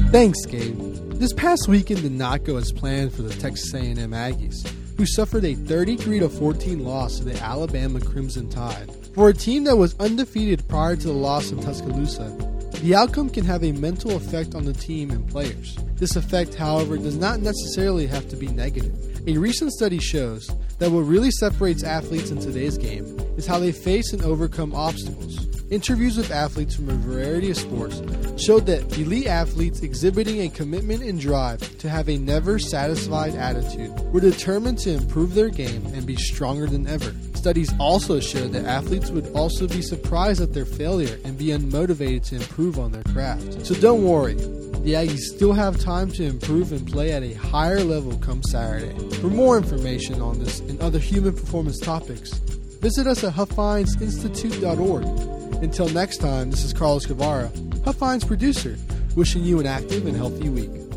Thanks, Gabe. This past weekend did not go as planned for the Texas A&M Aggies, who suffered a 33-14 loss to the Alabama Crimson Tide. For a team that was undefeated prior to the loss in Tuscaloosa, the outcome can have a mental effect on the team and players. This effect, however, does not necessarily have to be negative. A recent study shows that what really separates athletes in today's game is how they face and overcome obstacles. Interviews with athletes from a variety of sports showed that elite athletes exhibiting a commitment and drive to have a never-satisfied attitude were determined to improve their game and be stronger than ever. Studies also showed that athletes would also be surprised at their failure and be unmotivated to improve on their craft. So don't worry, the Aggies still have time to improve and play at a higher level come Saturday. For more information on this and other human performance topics, visit us at HuffHeinzInstitute.org. Until next time, this is Carlos Guevara, Huff Heinz producer, wishing you an active and healthy week.